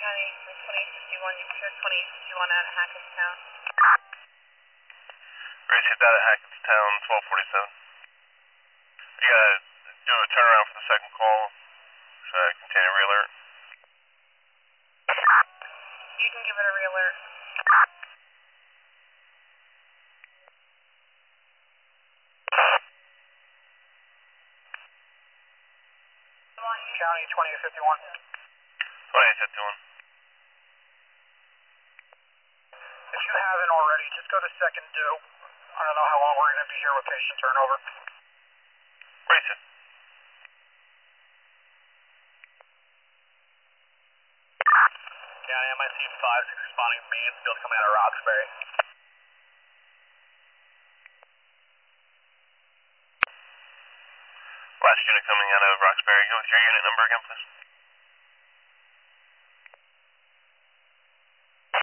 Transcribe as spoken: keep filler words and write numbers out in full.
County twenty fifty-one, you clear twenty fifty-one out of Hackettstown. Right, shipped out of Hackettstown, twelve forty-seven. You gotta do a turnaround for the second call. Should I continue to re-alert? You can give it a re-alert. County twenty fifty-one. twenty fifty-one. If you haven't already, just go to second due. I don't know how long we're going to be here with patient turnover. Right, sir. County M I C five six responding Mansfield coming out of Roxbury. Last unit coming out of Roxbury. Go with your unit number again, please.